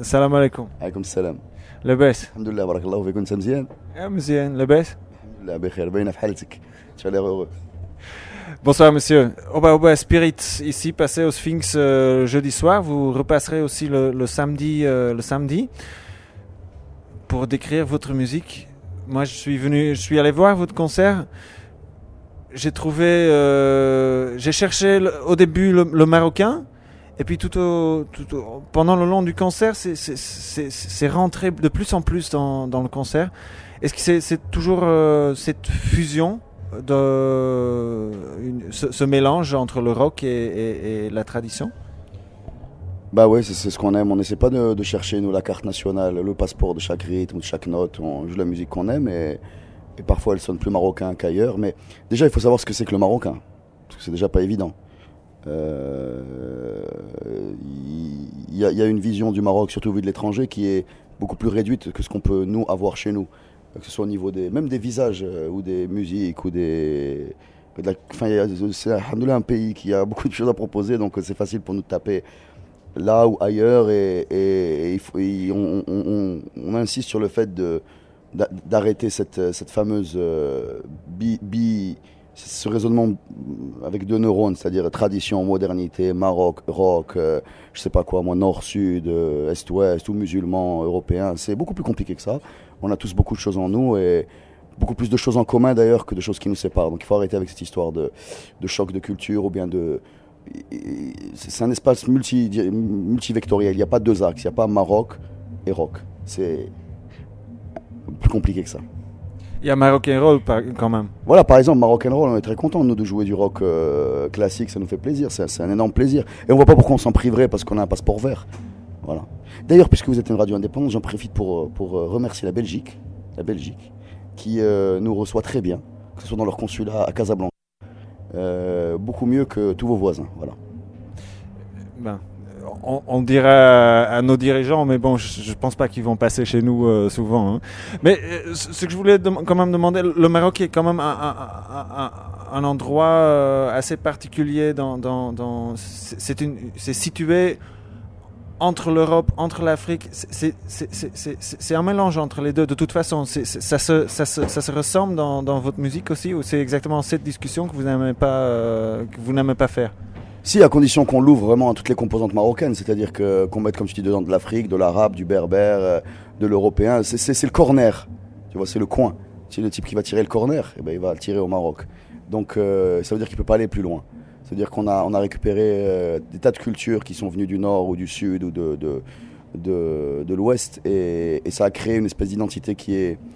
السلام عليكم. عليكم السلام. لاباس؟ الحمد لله بارك الله فيك. انت مزيان؟ مزيان. لاباس؟ الحمد لله بخير. باينه في حالتك. Tu as l'air heureux. Bonsoir monsieur. Oba Spirit ici, passé au Sphinx jeudi soir. Vous repasserez aussi le samedi pour décrire votre musique. Moi je suis allé voir votre concert. J'ai cherché au début le marocain. Et puis pendant le long du concert, c'est rentré de plus en plus dans le concert. Est-ce que c'est toujours cette fusion, ce mélange entre le rock et la tradition? Bah ouais, c'est ce qu'on aime. On n'essaie pas de chercher nous la carte nationale, le passeport de chaque rythme, de chaque note. On joue la musique qu'on aime et parfois elle sonne plus marocain qu'ailleurs. Mais déjà, il faut savoir ce que c'est que le marocain, parce que c'est déjà pas évident. Il y a une vision du Maroc, surtout vue de l'étranger, qui est beaucoup plus réduite que ce qu'on peut nous avoir chez nous, que ce soit au niveau même des visages ou des musiques ou c'est alhamdoulilah un pays qui a beaucoup de choses à proposer, donc c'est facile pour nous de taper là ou ailleurs et on insiste sur le fait d'arrêter cette fameuse ce raisonnement avec deux neurones, c'est-à-dire tradition, modernité, Maroc, rock, je sais pas quoi, moi, nord-sud, est-ouest ou musulman, européen. C'est beaucoup plus compliqué que ça. On a tous beaucoup de choses en nous et beaucoup plus de choses en commun d'ailleurs que de choses qui nous séparent. Donc il faut arrêter avec cette histoire de choc de culture ou bien c'est un espace multivectoriel. Il n'y a pas deux axes, il n'y a pas Maroc et rock. C'est plus compliqué que ça. Il y a Maroc and Roll quand même. Voilà, par exemple, Maroc and Roll, on est très contents nous de jouer du rock classique, ça nous fait plaisir, c'est un énorme plaisir. Et on voit pas pourquoi on s'en priverait parce qu'on a un passeport vert. Voilà. D'ailleurs, puisque vous êtes une radio indépendante, j'en profite pour remercier la Belgique qui nous reçoit très bien, que ce soit dans leur consulat à Casablanca. Beaucoup mieux que tous vos voisins. Voilà. Ben. On dira à nos dirigeants, mais bon, je pense pas qu'ils vont passer chez nous souvent. Hein. Mais ce que je voulais quand même demander, le Maroc est quand même un endroit assez particulier. C'est situé entre l'Europe, entre l'Afrique. C'est un mélange entre les deux. De toute façon, ça se ressemble dans votre musique aussi, ou c'est exactement cette discussion que vous n'aimez pas faire? Si, à condition qu'on l'ouvre vraiment à toutes les composantes marocaines, c'est-à-dire qu'on mette, comme tu dis, dedans de l'Afrique, de l'arabe, du berbère, de l'européen. C'est le corner, tu vois, c'est le coin. Si le type qui va tirer le corner, eh ben, il va le tirer au Maroc. Donc ça veut dire qu'il ne peut pas aller plus loin. C'est-à-dire qu'on a récupéré des tas de cultures qui sont venues du nord ou du sud ou de l'ouest, et ça a créé une espèce d'identité qui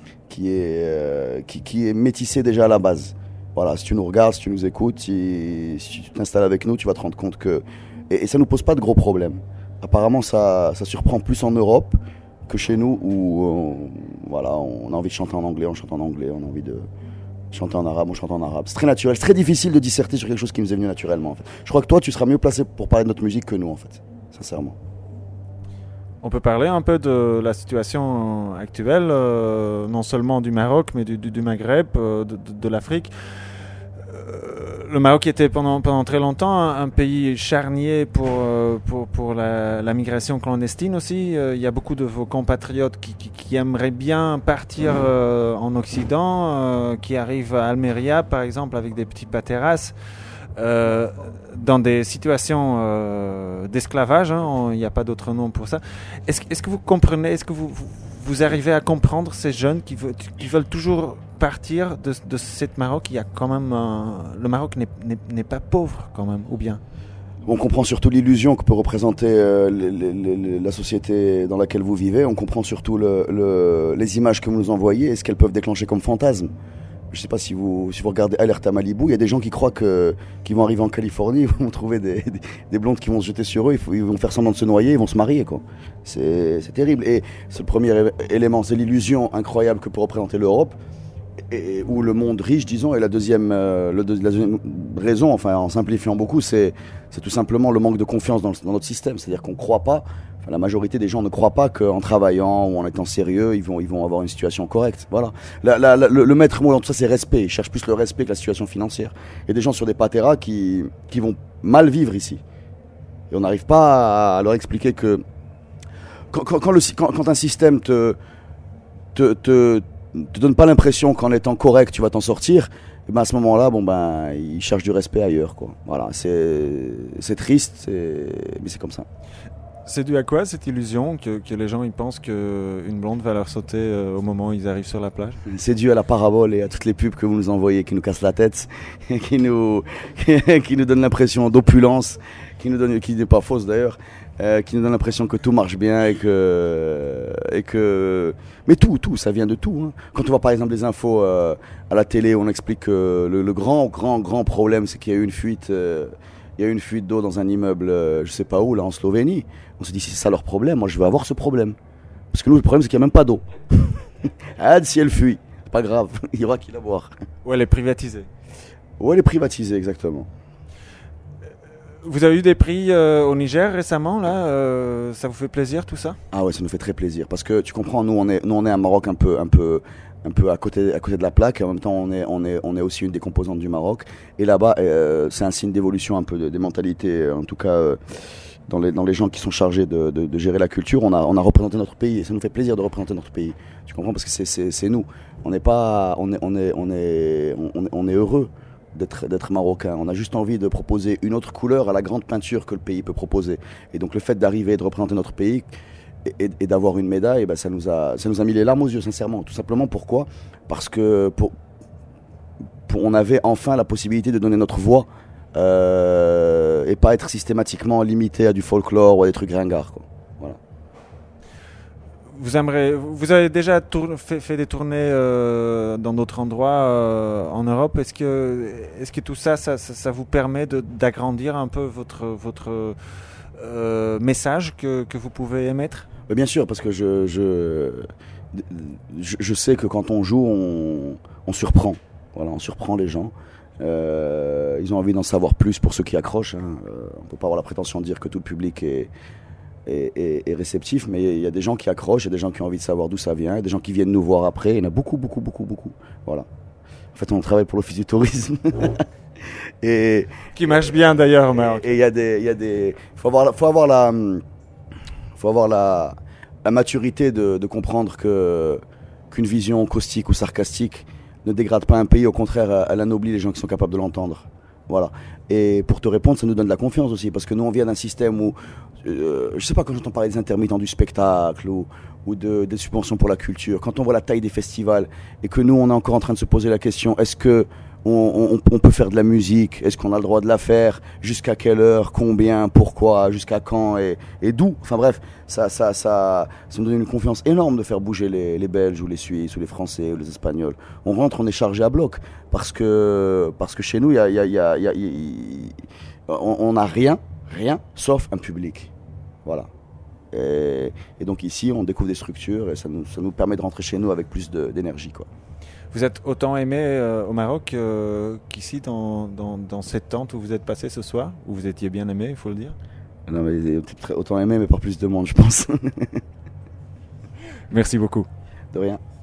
est métissée déjà à la base. Voilà, si tu nous regardes, si tu nous écoutes, si tu t'installes avec nous, tu vas te rendre compte que... Et ça ne nous pose pas de gros problèmes. Apparemment, ça surprend plus en Europe que chez nous, où voilà, on a envie de chanter en anglais, on chante en anglais, on a envie de chanter en arabe, on chante en arabe. C'est très naturel, c'est très difficile de disserter sur quelque chose qui nous est venu naturellement. En fait. Je crois que toi, tu seras mieux placé pour parler de notre musique que nous, en fait, sincèrement. On peut parler un peu de la situation actuelle, non seulement du Maroc, mais du Maghreb, de l'Afrique. Le Maroc était pendant très longtemps un pays charnier pour la migration clandestine aussi. Il y a beaucoup de vos compatriotes qui aimeraient bien partir en Occident, qui arrivent à Almeria par exemple avec des petits pateras. Dans des situations d'esclavage, hein, il n'y a pas d'autre nom pour ça. Est-ce que vous comprenez, est-ce que vous arrivez à comprendre ces jeunes qui veulent toujours partir de cette Maroc? Il y a quand même le Maroc n'est pas pauvre quand même, ou bien? On comprend surtout l'illusion que peut représenter la société dans laquelle vous vivez. On comprend surtout les images que vous nous envoyez et ce qu'elles peuvent déclencher comme fantasmes. Je ne sais pas si vous regardez Alerte à Malibu, il y a des gens qui croient qu'ils vont arriver en Californie, ils vont trouver des blondes qui vont se jeter sur eux, ils vont faire semblant de se noyer, ils vont se marier, quoi. C'est terrible. Et c'est le premier élément, c'est l'illusion incroyable que peut représenter l'Europe, ou le monde riche, disons. Et la deuxième raison, enfin en simplifiant beaucoup, c'est tout simplement le manque de confiance dans notre système. C'est-à-dire qu'on ne croit pas, la majorité des gens ne croient pas qu'en travaillant ou en étant sérieux, ils vont avoir une situation correcte. Voilà. Le maître mot dans tout ça, c'est respect. Ils cherchent plus le respect que la situation financière. Il y a des gens sur des pateras qui vont mal vivre ici. Et on n'arrive pas à leur expliquer que quand un système te donne pas l'impression qu'en étant correct tu vas t'en sortir, et ben à ce moment-là, il cherche du respect ailleurs, quoi. Voilà, c'est triste, mais c'est comme ça. C'est dû à quoi cette illusion que les gens ils pensent qu'une blonde va leur sauter au moment où ils arrivent sur la plage? C'est dû à la parabole et à toutes les pubs que vous nous envoyez qui nous cassent la tête, et qui nous donnent l'impression d'opulence, qui n'est pas fausse d'ailleurs, qui nous donne l'impression que tout marche bien mais tout, ça vient de tout, hein. Quand on voit par exemple des infos à la télé, on explique que le grand problème, c'est qu'il y a eu une fuite. Il y a eu une fuite d'eau dans un immeuble, je sais pas où, là en Slovénie. On se dit, si c'est ça leur problème, moi je vais avoir ce problème. Parce que nous, le problème, c'est qu'il n'y a même pas d'eau. Ah, si elle fuit, c'est pas grave, il y aura qui la boire. Ou elle est privatisée. Ou elle est privatisée, exactement. Vous avez eu des prix au Niger récemment, là ça vous fait plaisir tout ça? Ah ouais, ça nous fait très plaisir. Parce que tu comprends, nous on est un Maroc un peu à côté de la plaque, et en même temps on est aussi une des composantes du Maroc, et là-bas c'est un signe d'évolution un peu des mentalités, en tout cas dans les gens qui sont chargés de gérer la culture. On a représenté notre pays, et ça nous fait plaisir de représenter notre pays, tu comprends, parce que c'est nous, on est heureux d'être marocain. On a juste envie de proposer une autre couleur à la grande peinture que le pays peut proposer, et donc le fait d'arriver et de représenter notre pays et d'avoir une médaille, ça nous a mis les larmes aux yeux, sincèrement. Tout simplement, pourquoi? Parce que on avait enfin la possibilité de donner notre voix et pas être systématiquement limité à du folklore ou à des trucs ringards, quoi. Voilà. Vous avez déjà fait des tournées dans d'autres endroits en Europe. Est-ce que tout ça vous permet d'agrandir un peu votre message que vous pouvez émettre? Bien sûr, parce que je sais que quand on joue, on surprend. Voilà, on surprend les gens. Ils ont envie d'en savoir plus pour ceux qui accrochent, hein. On ne peut pas avoir la prétention de dire que tout le public est réceptif, mais il y a des gens qui accrochent, il y a des gens qui ont envie de savoir d'où ça vient, il y a des gens qui viennent nous voir après. Il y en a beaucoup. Voilà. En fait, on travaille pour l'Office du tourisme. Et qui marche bien d'ailleurs au Maroc. Et il y a des faut avoir la maturité de comprendre qu'une vision caustique ou sarcastique ne dégrade pas un pays, au contraire, elle anoblit les gens qui sont capables de l'entendre. Voilà. Et pour te répondre, ça nous donne de la confiance aussi, parce que nous on vient d'un système où je sais pas, quand j'entends parler des intermittents du spectacle ou des subventions pour la culture, quand on voit la taille des festivals et que nous on est encore en train de se poser la question, est-ce que on peut faire de la musique, est-ce qu'on a le droit de la faire, jusqu'à quelle heure, combien, pourquoi, jusqu'à quand et d'où, enfin bref, ça nous donne une confiance énorme de faire bouger les Belges ou les Suisses ou les Français ou les Espagnols. On rentre, on est chargé à bloc, parce que chez nous on n'a rien sauf un public. Voilà. Et donc ici on découvre des structures et ça nous permet de rentrer chez nous avec plus d'énergie, quoi. Vous êtes autant aimé au Maroc qu'ici dans cette tente où vous êtes passé ce soir, où vous étiez bien aimé, il faut le dire? Non, mais autant aimé, mais par plus de monde, je pense. Merci beaucoup. De rien.